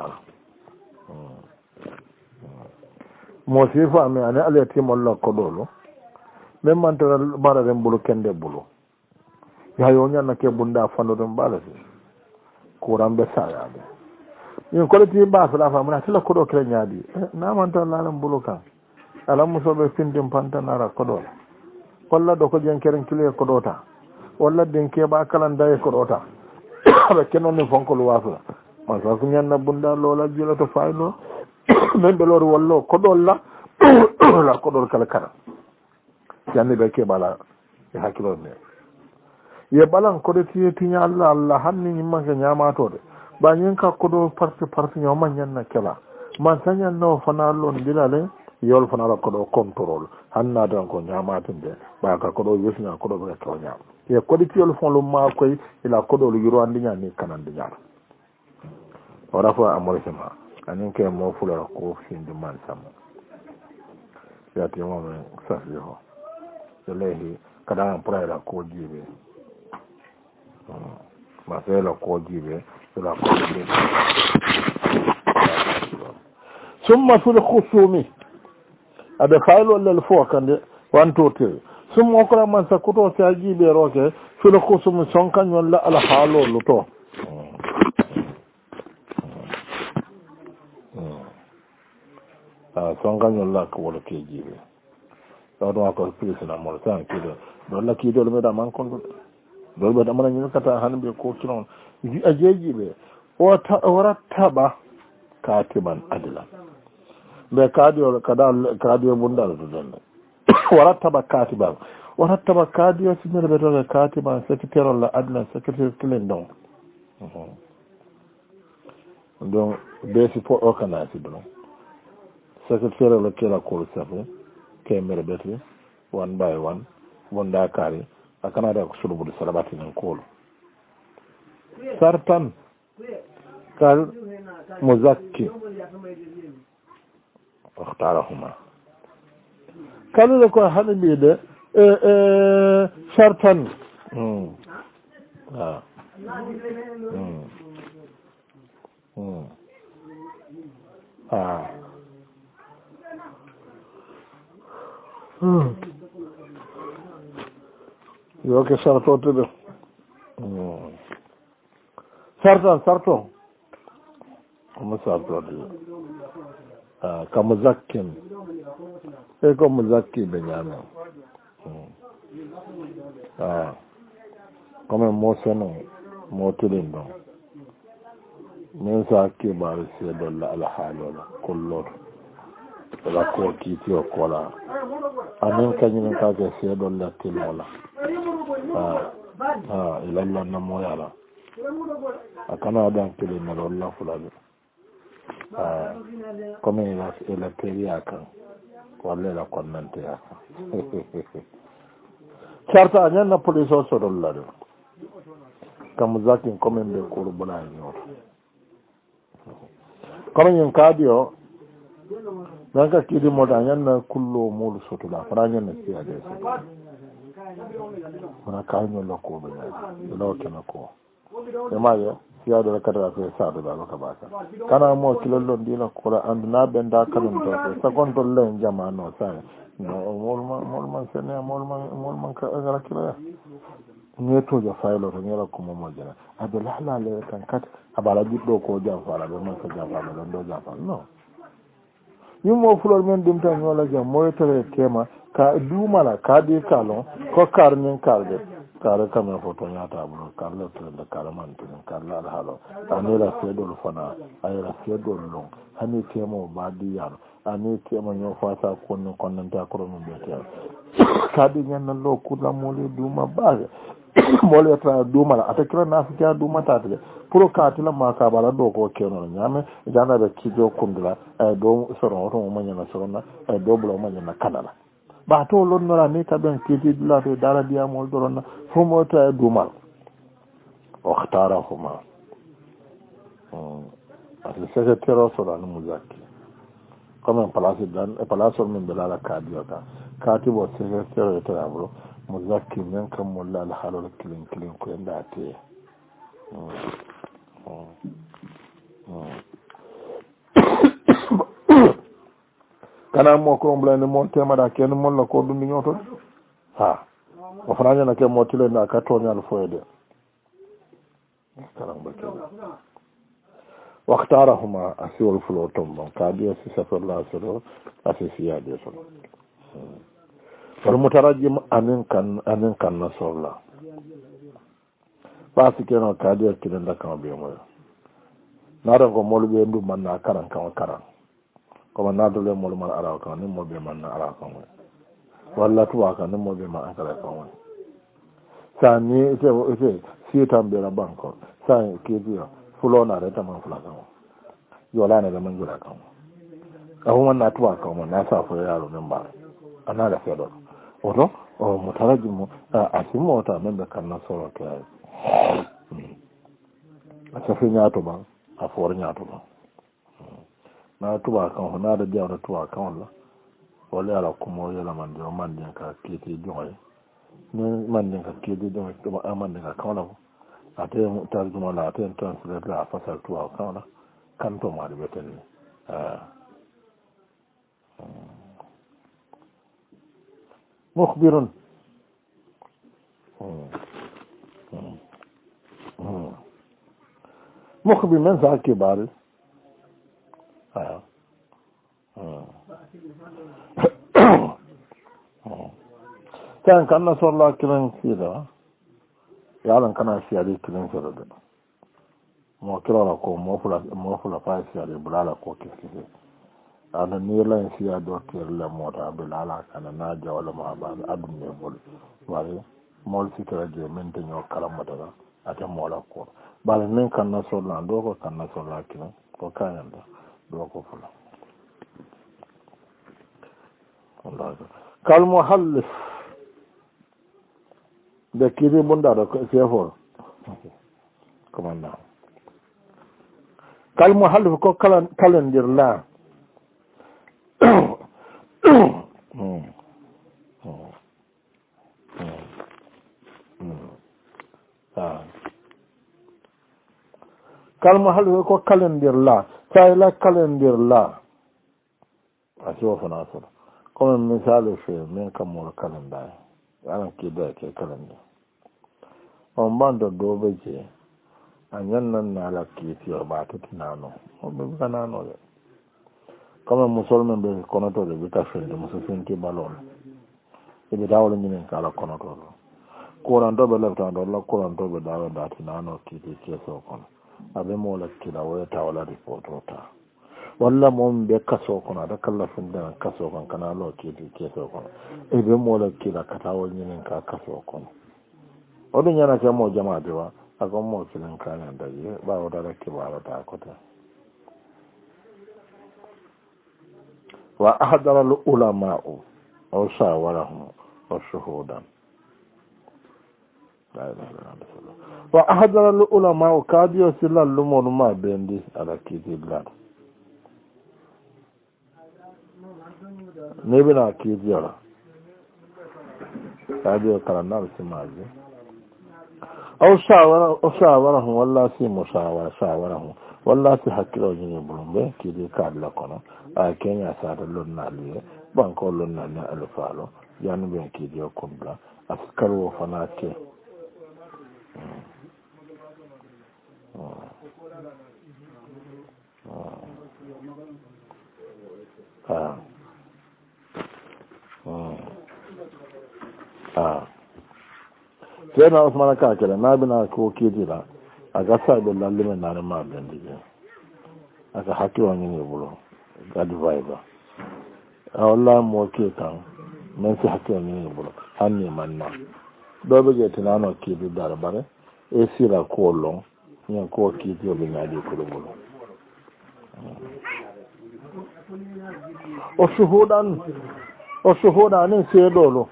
mo sifo ami ani ale timolla koɗolo même mantara mbaɗaten bulo kende bulo yayo ñanna ke bunda fandoɗum ɓalati kuranɓe sayade min koɗoti mbasala famana tila koɗo kele ñaadi namantara laalen bulo kan ala musoɓe findim pantanara koɗola walla ɗo ko jen keren kilie koɗota walla din keɓa kalandaye koɗota aɓe kenonni fonkol wasula masa ko ñanna bunda loola jila to fayno min ɓe lori wallo koɗolla la koɗol kala kara janni ɓe keɓala e hakkilo ne ye ɓalan koɗo tiye tiña allah allah hanni ñimmanke ñamatode ɓa ñin ka koɗo parti parti ñawma ñanna kela man sañannoo fana lon dilale yol fana la koɗo contrôle hannadan ko ñamatinde ɓaka koɗo yosña koɗo ɓe kew ñaam e koɗi tiyol fon lum ma koy ila koɗol yuro andiña ni kanandi ñaata wara fo amorcement anin ke mo fulora ko finde man samma yatimoɓe sasdi ho so leehi kaɗa prayla ko jiiɓe ma fela ko jiiɓe ila ko summa fil khusumi aɓe faylollel fo kande wantotere summa kola man sakkuto si a jiiɓe roke fil khusumi son kañolla ala haalolu to son kañolla ko wolo ke jiiɓe ɗoɗuma ko prisinamoɗo san kiiɗo ɗolla kiidol meɗa man konduɗe ɗol ɓe ɗamana ñinokata han ɓe ko kilon a jeejiɓe o wara taɓa katiban adilan ɓe kaadiyo kada kaadiyo bundal to donne wara taɓa katiban wara taɓa kaadiyo sinere ɓe toke katiban secrétaire olla adilan secrétaire kilen don donc ɓeesi fo okanasi don secrétaire olla kela kol safe kemere ɓeti one by one wonda kaari a kanada ko sulubude salabatinen koolu sartan kal muzakki اختارهما قالوا لك هذا بيده شرطا اه اه يوكي شرطو تبه شرطا شرطو هم شرطو تبه ka muzakkin e ko muzakki be ñaame a comme mo seno mo tulin ɗon min sa kibaru seedolla alhaalola kolloto ala ko kiiti o kola anin kañumen kake seedolla tilmola a a ilalla namoyala a kana ɗan kilinel olla fulaɓe comme ila teria kan walla ila konnanteya kan carta a ñanna police o soɗollade kam zakin comme ɓe kuru bula e ñooto comme ñin kaadi o nan ka kiidi moda a ñanna kullo muulu sotuɗa fana ñanna siyade sotu wona kañollo koɓe ñaade ilawo kena ko e mayo siyaɗo kadara fe saɗuɗaɗo ka baka kana mo kilollo ndino kola anduna ɓenda kanum to sagontol len jamano sae no molma molman sene molman molman gara kiloya ñettojo faylo to ñela ko momo jena aɓe lahlale kan kati aɓala ɓiɗɗo ko jam fala ɓe man ko jam fala ɗon ɗo jam fala non yimmo fulol men ɗum tan ñoola jam moytore tema ka duumala kaadi kalon ko kar min kalde kare kame foto nyata bro karlo to de karaman to karla halo anira sedol fana ayira sedol long hani temo badi yaro ani temo nyo fasa konno konnanta ko no bete kadi nyanna lo kula mole duma baga mole tra duma la atakira na fika duma tatale pro katila maka bala do ko keno nyame jana be kijo kundula e do soro to mo nyana sorona e do blo mo nyana kanala ba to lonnora ni ka ben kiti dula to dara dia mol doronna fo mo ta dumal o khtara huma um asli secrétaire sora no muzaki comme place dan e place min belala kadiyo ka katibo secrétaire to abro muzaki men kam molla al halol kilin kilin ko ndate kana mo ko mblane mo temada ken mon la ko dum nyoto ha o franya na ke mo tile na ka to nyal foyde kana mbake waqtarahuma asiwul flotom bon ka dio si safalla solo asisiya dio solo wal mutarajjim anin kan anin kan nasolla pasi keno ka dio kilen da kan be mo nada ko mol be ndu man na karan kan karan ko na do le mol man ara kan ni mo be man na ara kan walla tuwa kan ni mo be man ara kan sani ite ite si tambe la banko sai ke dio fulo na reta man fula kan yola na da man jura kan ahu man na tuwa kan na sa fo yaro nan ba ana da fedo oto o mutarajjim asimo ta men be kan na soro to a tafi nyato ba a for nyato ba na tuba kan na da biya da tuwa kan wala wala ala kuma yala man da man din ka kiti joy ne man din ka kiti joy to ba man din ka kan wala a te tarjuma la te translate la fasal tuwa kan wala kan to ma da beten ah mukhbirun mukhbir man sa kibar ah kan kan na sorla kiran sida yalan kana siyari kiran sida mo kirala ko mo fula mo fula fa siyari bulala ko kike ana nila en siya do kirla mota bulala kana na jawala ma ba adum ne bol wale mol sitara je men te nyo karamata ata mola ko bal men kan na sorla do ko kan na sorla kiran ko kayanda do ko fula kal muhallif da kiri bunda da sefo komanda kal muhallif ko kalan kalendir la kal muhallif ko kalendir la sai la kalendir la aso fana so kuma misali shi min kan mu kalenda yana ke da ke kalenda on ban da dobe je anyan nan na la ke ti ba ta tinano o be kana no le kuma musulman be kono to le ta fe de musulman ti balon e be dawlo min kala kono to ko ran do be le ta do la ko ran do be dawo da tinano ki ti ke so kono abe mo la ki da waya ta wala report ta walla mon be kaso kono da kallafin da kaso kan kana lo ke di ke so kono e be mo la ki da katawol nyinen ka kaso kono odun yana ke mo jama'a dewa akon mo kilin kana da ye ba wada da ke ba da kota wa ahdara al ulama aw shawarahum wa shuhudan wa ahdara al ulama kadiyo silal lumon ma bendi ala kidillah ne bina kidiyara kadiyo karanal simaji aw shawara aw shawarahum walla si mushawara shawarahum walla si hakilo jini bulumbe kidi kadla kono a kenya sa da lonna liye banko lonna na alfalo yanu ben kidiyo kumbla askaru fanake ah ah sai na Usman ka kira na bina ko keji da aga sa da lalle na ma ben dige aka hakki wani ne bulo ga driver a wallahi mo ke kan men si hakki wani ne bulo hanni manna do be je tinano ke bi darbare e sira ko long ni ko ke ti obi na di ko bulo o shuhudan o shuhudan ne sai dolo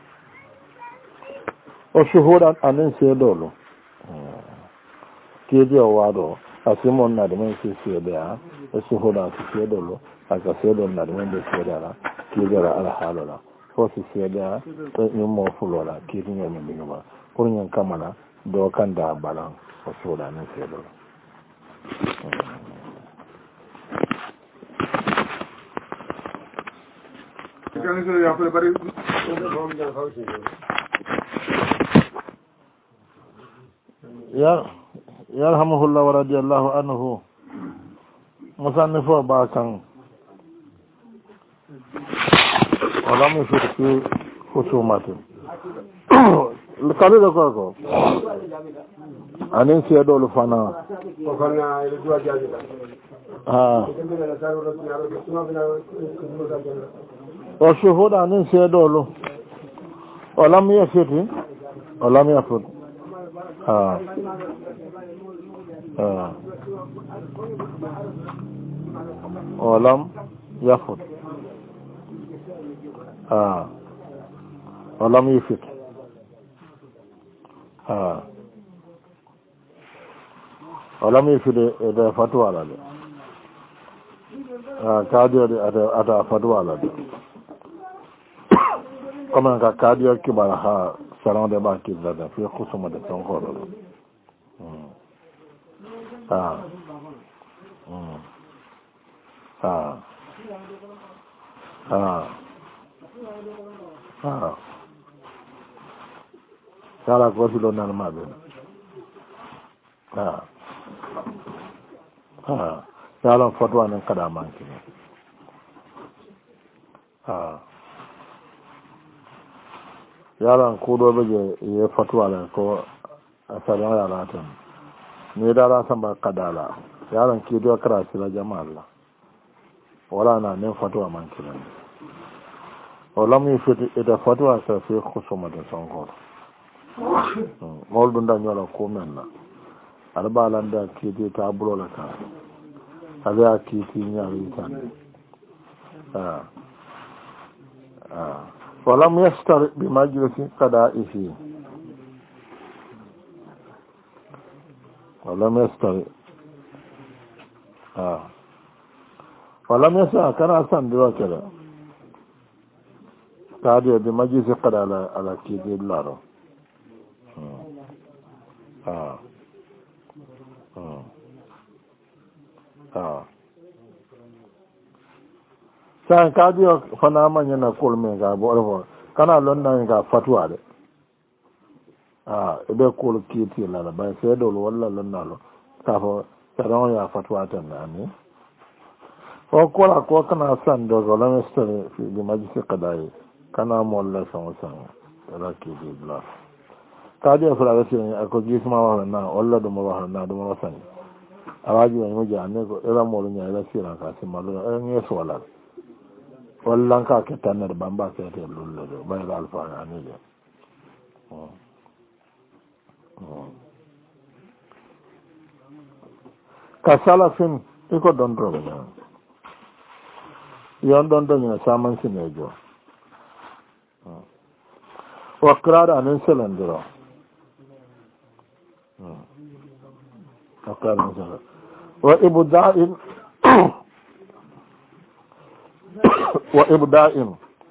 o shuhudan anin sai dolo ke je wado asimon na da men sai sai da o shuhudan sai dolo aka sai don na da men sai da ke jara ala halala ko sai da ni mo fulola ke ni ne min ba ko nyen kamala do kan da balan o shuhudan ne sai dolo ya yarhamuhullah wa radiyallahu anhu musannifu ba kan wala mu fi husumatin kalu da ko anin sai dole fana ko kana ile duwa jaji ah o shuhuda anin sai dole wala mu yafiti wala mu yafiti ah ah wala mu yafiti ah wala mu yafiti ah wala mu yafiti da fatwa la ah kadiyo ada ada fatwa la comme ka kadiyo kibara ha salon de banque da da fi khusuma de son ko ah ah ah ah sala ko si don na ma be ah ah sala fatwa nan kada manki ah yaran ko do beje ye fatwa la ko asala ya ratan ne da ra san ba kadala yaran ki do kara sila jama'a wala na ne fatwa man kiran wala mi fiti ida fatwa sa fi khusuma da sonko mol dun da nyola ko menna alba landa ki di ta bulo la ka ala ki ti nyaari tan ah ah ولم يشترط بمجلس قضائه ولم يشترط آه ولم يشترط كان أصلا دلوقتي قاضي بمجلس قضاء على على كيد الله آه آه آه san kadiyo fana manya na kulme ga borfo kana lonna ga fatwa de ah ebe kul kiti la ba sai do walla lonna lo ka fo taron ya fatwa tan ani o kola ko kana san do go la mestare fi bi majlis qadai kana molla san san ra ki bi bla kadiyo fara ga tin ko gisma wa na walla do mo wa na do mo san awaji wa mo ja ne ko era mo nya era sira ka si malo en yeso wala wallan ka ke tanar bamba sai ta lulle do bai da alfara ne ne ka salafin iko don do ne yon don do ne saman shi ne jo wa qirara nan salandiro akar ne wa ibda'in wa ibda'in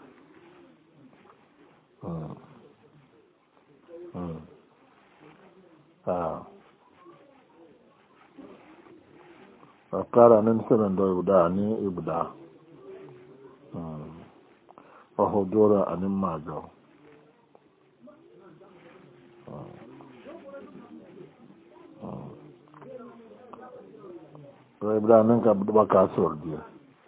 ah akara nan sanan da ibda ni ibda wa hudura anin majo wa ibda nan ka ba ka sor dia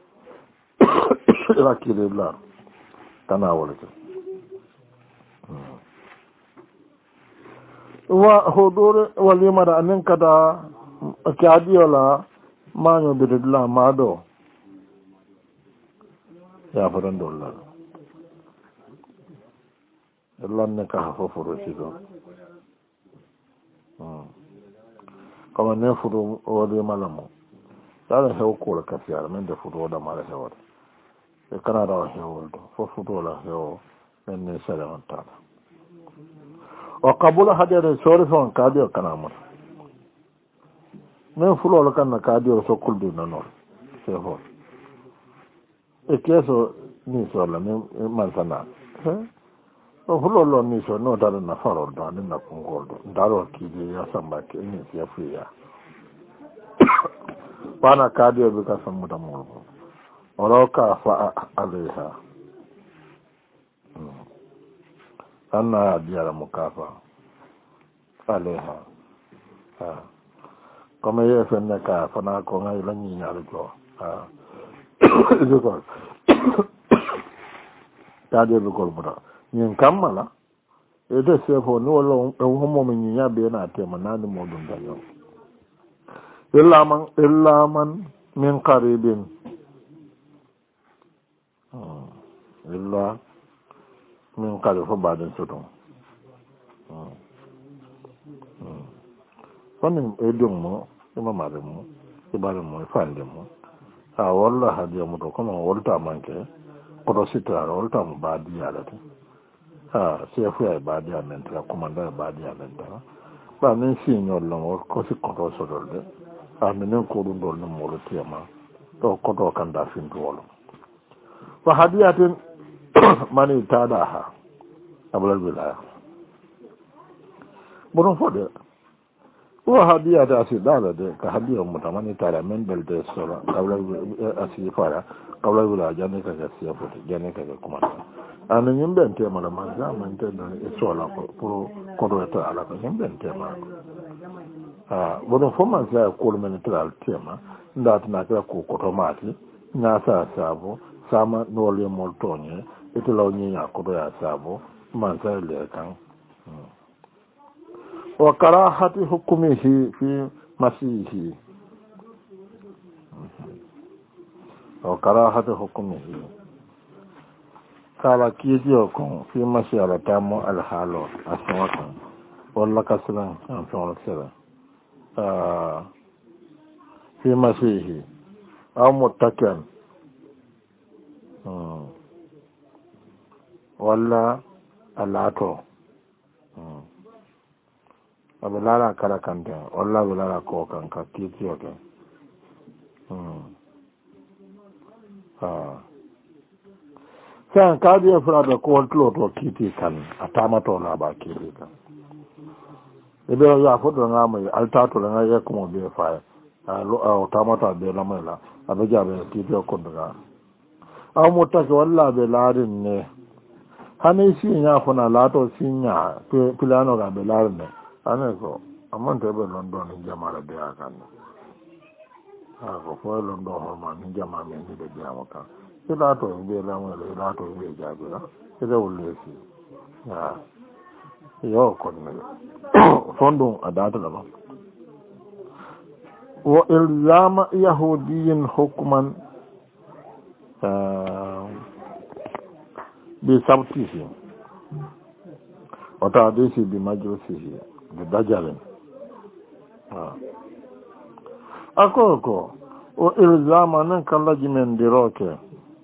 ila kire la kana wala wa hodore walimada anen kada kaadiola maño bididla maɗo yafaran dollal lanne kaha foforo sido kama ne fuɗo walimala mo yaɗa hew kuula kasiyara min de fuɗo woɗamala hewata e kanada o hewol do fo fuɗola hewo men ne sere on tata o kabula haɗere sori fon kaadi o kanamata min fulolo kanna kaadi o sokkuldu nanol c'est fort e keeso ni solla min mansana o fulolo ni so no dara na farol do ni na kongol do daro kiije ya samba ke ni ya fuya bana kaadi o be ka samuta mo o roka fa alaiha anna diara mukafa alaiha ha comme ye fenne ka fana ko ngai la ni nyaal ko ha je ko tade be ko buda nyen kamala e de se fo no lo e ho mo mi nya be na tema nani modum danyo illa man illa man min qaribin illa min qarib fo baden soto fannin e dum mo ima mare mo e bare mo e fande mo a walla hadiya mo to kono wolta manke ko do sitra wolta mo baadi yala to ha se fu ay baadi amen tra komanda baadi amen ta ba men signol lo ko si ko do so dolde a men ko dum dol no mo lo tema to ko do kan da fin to wolo wa hadiyatin mani tada ha abul billah bonon fode wa hadiya da asi dala de ka hadiya mutamani tara men bel de sura kawla asi fara kawla wala janne ka ga siya foto janne ka ga kuma an nyim ben te mala man ga man te do e sola ko pour ko do ta ala ko nyim ben te ma ah bono fo man sa ko men tral tema ndat na ka ko ko to mati na sa sabo sama no le moltonye e to law nyi ya ko do ya sabo man sa le kan wa karahati hukumihi fi masihi wa karahati hukumihi kala kiyo kon fi masi ala tamo al halo aswata wala kasran an fa'al sira ah fi masihi aw muttakan wala alato abelara kala kante walla belara ko kan ka kitiyo ke hmm ah san ka dia fra da ko tlo to kiti kan atama to na ba kiti kan ebe ya fodo nga mai altato nga ya kuma be fa alo atama ta be la mai la abeja be kitiyo ko daga aw mota ko walla be larin ne hane shi nya fona lato sinya pilano ga be larin ne ane ko amman te be london ni jamara be akan ah ko fo london ho ma ni jama me ni be jama ka ila to be la mo ila to be jabe la ila wolle fi ah yo ko ne fondo adata la ba wa ilzama yahudiyin hukman bi sabtihi wa ta'disi bi majlisihi de dajalen ah akoko o ilzama nan kala jimen diroke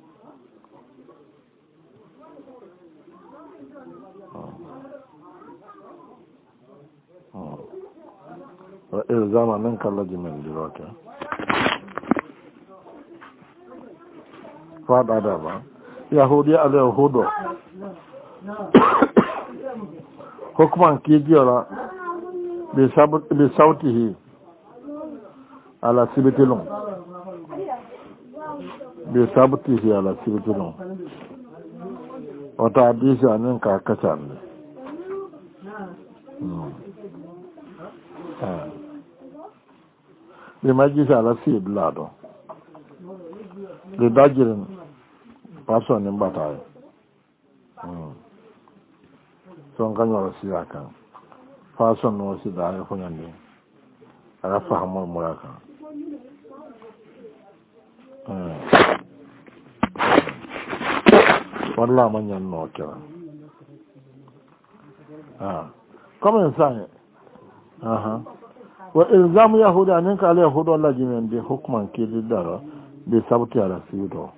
o ilzama nan kala jimen diroke fada da ba yahudi ala yahudo hukman kijiora bi sautihi ala sibitilun bi sautihi ala sibitilun wata hadisi anin ka kacan bi majlis ala sib lado bi dajirin pasonin bataye son kanyo siya kan façon no si da ko nyande ala fahamol muraka eh walla man nyan no kira ah comment ça aha wa ilzamu yahuda anin ka ala yahuda Allah jimen de hukman ke didara be sabti ala sido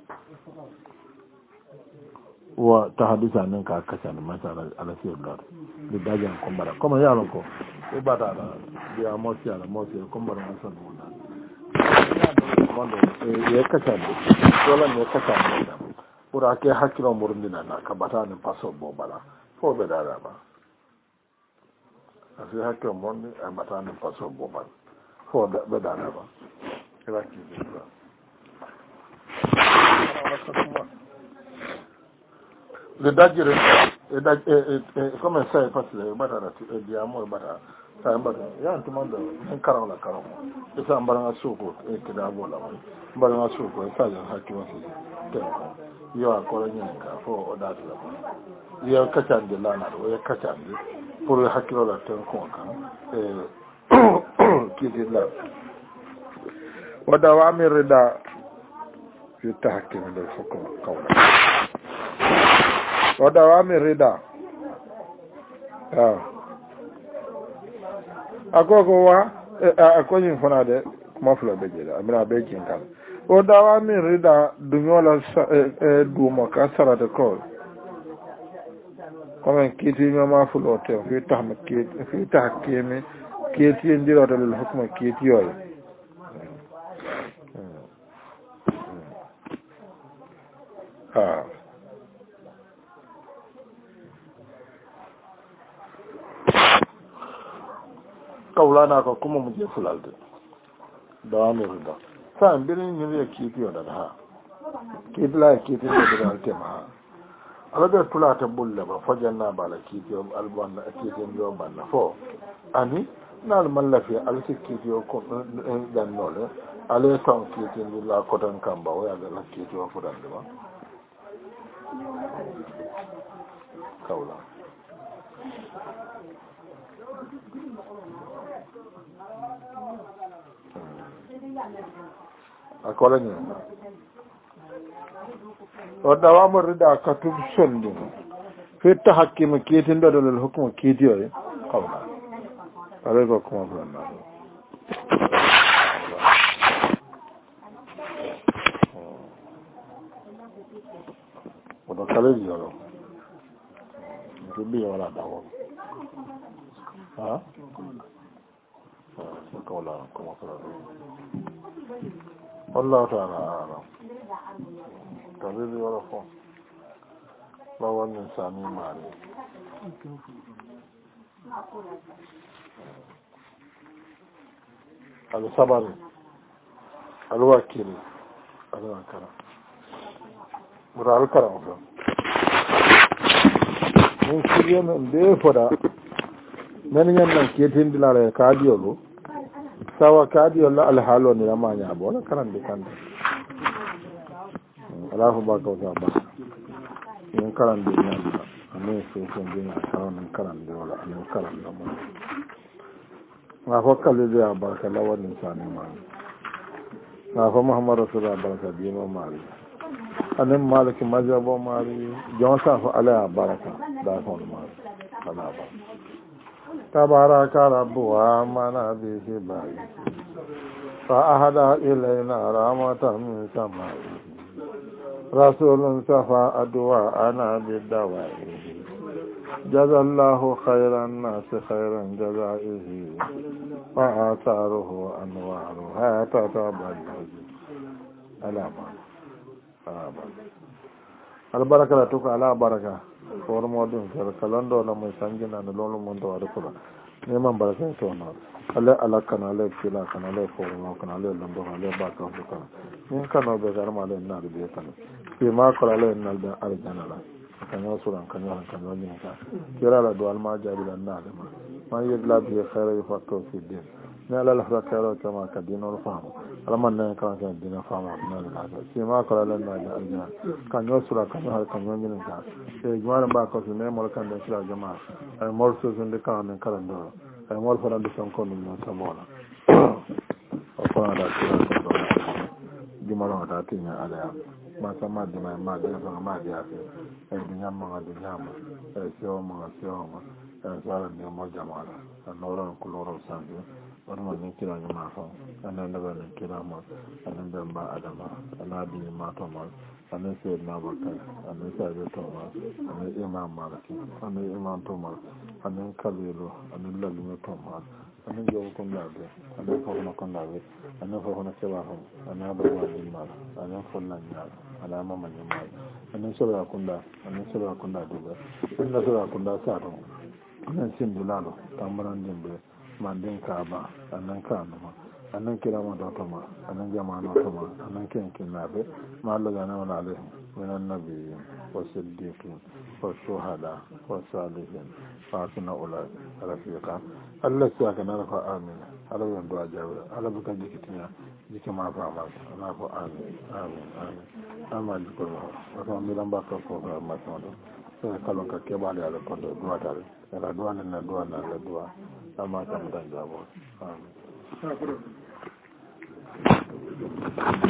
wa tahdisa anin ka kacha da masala ala sido de dajan kombara kuma yalo ko e bata da ya mosi ala mosi kombara masan wala mondo e kacha de wala ne kacha de pura ke hakilo murndina na ka bata ne paso bo bala fo be dara ba asi hakilo murndi e bata ne paso bo bala fo be dara ba e ba ki ba le dajire e daj e e come sai facile bata da e di amo bata sai bata ya antumando en karaw la karaw e sa mbaranga suko e kida bola mbaranga suko e sa ya hakilo si tempo yo akola nyinka fo o datu la yo kacande lana do yo kacande pour hakilo la ten ko kan e kidi la wada wa mirida fi tahkim del fuko qawla wada wa mirida ah agogo wa akonyin fona de mo flo be jeda amira be jinkan o dawa min rida dunyola du mo ka sarata ko comme kiti ma fulo te fi tahma kiti fi tahkimi kiti ndiro dal hukma kiti yoy ha kawlana ko kuma mu je fulalde dawa min rida sa birin yin ya kifi da ha kifi la kifi da da tema ala da tula ta bulla ba fajan na bala kifi alban da kifi yo balla fo ani na al mallafi al kifi ko dan nole ale ton kifi la ko dan kamba wa da la kifi wa fudan ba kawla akola ni o dawa mo rida ka tub sondi fi tahakkim kitin do dal hukm kiti yo qawla ale ko ko ma na o do kale yo do bi wala dawo ha kawla ko ma fara Allah ta'ala a'lam tabibi wala fo ba wannan sami mare al sabar al wakil al wakara mura al karam fa mun kiriyo men be foda men nyen nan ketin dilare kaadiyo sawa kaadi wala alhaalo ni ma nyaabo wala karan de kan Allahu baka wa ba in karan de nyaabo ame so so de na karan karan de wala ame karan da mo ma ko kalle de baraka lawan insani ma na fa muhammad rasulullah baraka bi no mari anem maliki mazabo mari jonsa fa ala baraka da ko mari ala ba تبارك رب وامنا به باي فأهدى إلينا رحمة من سماء رسول صفى أدواءنا بالدواء جزى الله خير الناس خيرا جزائه وآثاره أنوارها تتبدل ألاما البركة لتوك على بركة for modern for kalando na mai sangina na lolo mondo ada kula neman baraka to na alle ala kana le kila kana le for ma kana le londo ale ba ka ko kana in kana be garma le na be kana fi ma kala le na da aljana la kana suran kana kana ne ka kira la do alma jabi la na da ma ma yadla bi khaira yafatu fi din na la la khaira kama ka dinul fahmu alaman nan kan kan dina fama na da shi ma kala lan na da aljanna kan yo sura kan har kan yo min ka sai jama'a ba ka su ne mol kan da shi jama'a ai mol su sun da kan nan karan da ay mol fana du son ko no samola o fana da ko do jumalo ta tinya ala ma sama di ma ma da ma ma dia ke e di nyama ma di nyama e sio ma sio ma e sala ni mo jamala no ron ko loro sangue orma ni kira ni ma fa anan daga ni kira ma anan da ba adama anabi ma to ma anan sai na bakar anan sai da to ma anan imam maliki anan imam to ma anan kabiru anan lalu to ma anan jo ko ndabe anan ko na ko ndabe anan ko na sewa ho anan ba wa ni ma anan ko na nya anan ma ni ma anan sewa kunda anan sewa kunda duba anan sewa kunda sa to anan sin dulalo tambaran dimbe mandin kaba anan kanuma anan kirama dotoma anan jama'ana dotoma anan kenkin nabe malaga na wala ale minan nabi wa siddiqin wa shuhada wa salihin fa kana ula rafiqa Allah ya kana rafa amin ala yan do ajabe ala buka jikitinya jike ma fa ma ana fa amin amin amin amma diko wa fa mi lamba ko ko ma tondo sai kalon ka ke bale ala ko do duwa dal ala duwa na duwa na duwa amma ta mutan jabo amin